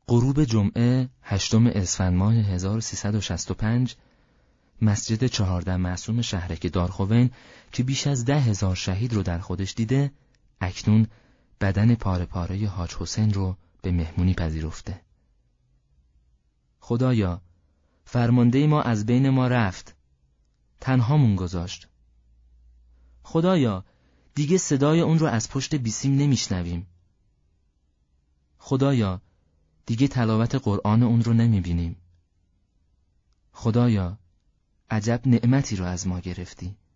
غروب جمعه 8 اسفند ماه 1365 مسجد 14 معصوم شهرک دارخوین که بیش از 10,000 شهید رو در خودش دیده، اکنون بدن پاره پاره حاج حسین رو به مهمونی پذیرفته. خدایا، فرمانده ما از بین ما رفت، تنهامون گذاشت. خدایا، دیگه صدای اون رو از پشت بیسیم نمیشنویم. خدایا، دیگه تلاوت قرآن اون رو نمیبینیم. خدایا، عجب نعمتی رو از ما گرفتی.